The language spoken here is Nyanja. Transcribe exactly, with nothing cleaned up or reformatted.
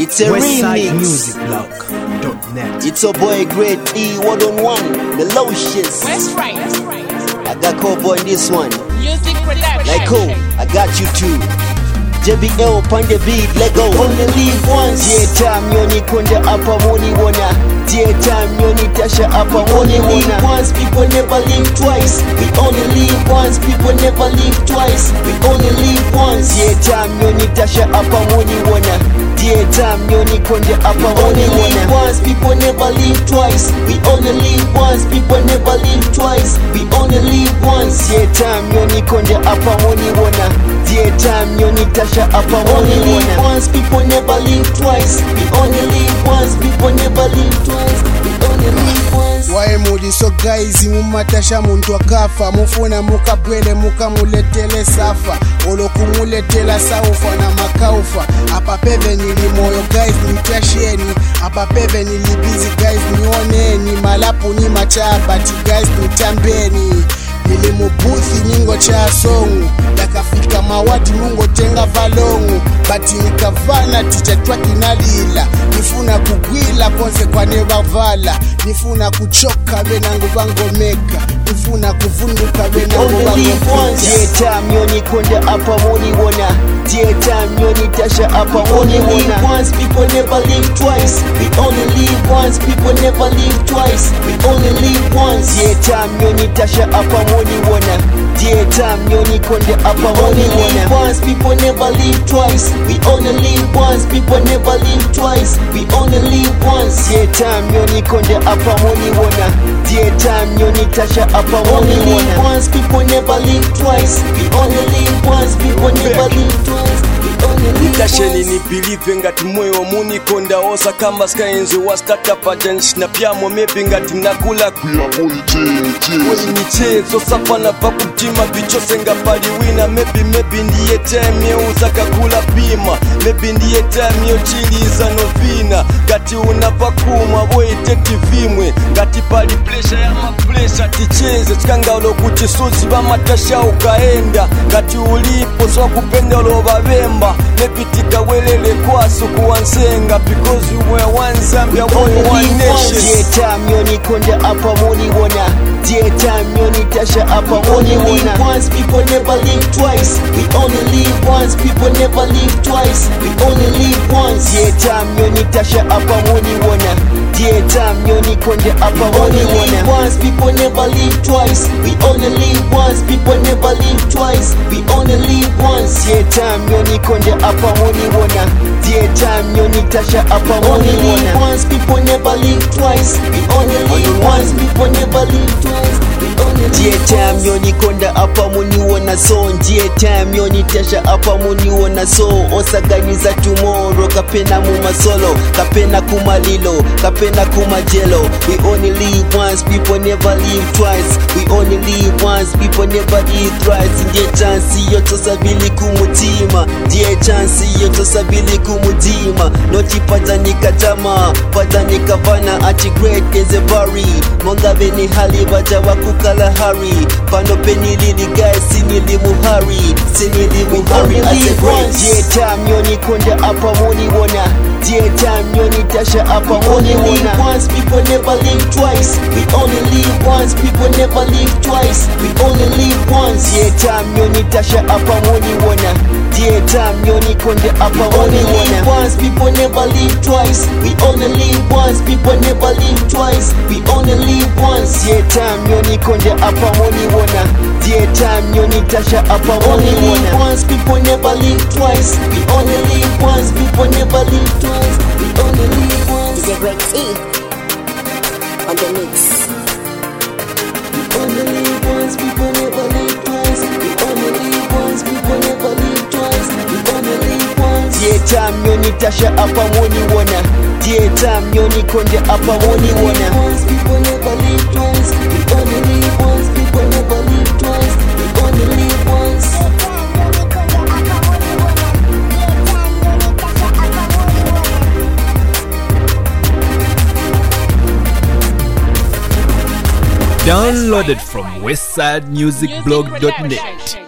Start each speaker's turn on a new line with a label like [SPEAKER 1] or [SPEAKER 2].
[SPEAKER 1] It's a
[SPEAKER 2] Westside
[SPEAKER 1] remix.
[SPEAKER 2] Music Blog dot net.
[SPEAKER 1] It's a boy Great E one on one, the Lotions.
[SPEAKER 3] That's right. That's right.
[SPEAKER 1] I got Cowboy in this one.
[SPEAKER 3] Music production.
[SPEAKER 1] Like cool, I got you too. J B L on the beat, let go. Only live once. Yeah, time yoni konde apa moni wana. Yeah, time yoni tasha apa moni wana. Once people never live twice. We only live once. People never live twice. We only live once. Yeah, time yoni tasha apa moni wana. Yeah, time yoni konde apa moni wana. Once people never live twice. We only live once. People never live twice. We only live once. Yeah, time yoni konde apa moni wana. Yeah, time yoni tasha apa moni wana. Once people never live twice. We only live once. People never live twice. We only live once.
[SPEAKER 4] Wae mudi so guys mumatasha muntu akafa mufuna mukabwele mukamuletele safa olokumuletela saufa na makaufa apa peve nili moyo guys nitasheni apa peve nili busy guys nioneni malapu ni machabati guys nitambeni nili mubuthi ningo cha songu yakafika mawati mungo tenga valongu bati nikavana ticha twaki nalila nifuna kugwila konse kwa nevavala nifuna kuchoka benangu bangomeka nifuna kuvunduka benangu bangomeka.
[SPEAKER 1] Yeah, time yoni konde apa moni wana. Yeah, time yoni tasha apa moni wana. Once people never live twice. We only live once. People never live twice. We only live once. Yeah, time yoni tasha apa moni wana. Yeah, time yoni konde apa moni wana. Once people never live twice. We only live once. People never live twice. We only live once. Yeah, time yoni konde apa moni wana. Yeah, time yoni tasha apa moni wana. Once people never live twice. We only live once. People never live twice. We only live
[SPEAKER 5] Tasheni
[SPEAKER 1] once.
[SPEAKER 5] ni believe ngati moyo muni konda osa kama skaenzi wa startup agents na pyamo maybe ngati nakula kuya boy michezo safana pakutima bichose ngapali wina maybe maybe ndiye time yeuza kakula pima maybe ndiye time yochiliza novina ngati unapakuma boite tivimwe ngati pali pressure ya mapressure ticheze tikangalo kuti suzi bamatasha ukaenda ngati ulipo so kupenda lo babemba maybe tikawelele kwasu kuwansenga because you were one Zambia one one nation.
[SPEAKER 1] Yeah, time yoni konde apa moni wana. Yeah, time yoni tasha apa moni wana. Once people never live twice. We only live once. People never live twice. We only live once. Yeah, time yoni tasha apa moni wana. Yeah, time yoni konde apa moni wana. Once people never live twice. We only live once. People never live twice. We only live once. Yeah, time yoni konde apa moni wana. Yeah, time yoni tasha apa moni wana. Once people never live twice. We only live once. People never live twice. We only live yeah, time yoni konda apa moni wana so. Yeah, time yoni tasha apa moni wana so. Osaganiza tomorrow kapena muma solo kapena kumalilo kapena kumajelo. We only live once. People never live twice. We only live once. People never live thrice. Ndiye chance yoto sabili kumutima. Ndiye chance yoto sabili kumutima. Noti patanika tama patanika vana ati great kezebari monga beni hali baja wakukala hari pano peni lili guys sinili muhari sinili muhari ase great. Yeah, time yoni konde apa moni wana. Yeah, time yoni tasha apa moni wana. Once people never live twice. We only live once. People never live twice. We only live once. Yeah, time yoni tasha apa moni wana. Yeah, time yoni konde apa moni wana. Once people never live twice. We only live once. People never live twice. We only live once. Yeah, time yoni konde apa moni wana. Yeah, time yoni tasha apa moni wana. Once people never live twice. We only live once. People never live twice. We only live once.
[SPEAKER 6] D J Great E on the mix.
[SPEAKER 1] We only live once. People never live twice. We only live once. People never live twice. We only live once. Yeah, time yoni tasha apa moni wana. Yeah, time yoni konde apa moni wana. Once people never live twice. We only live once. People never live twice. We only live once.
[SPEAKER 2] Downloaded from westside music blog dot net.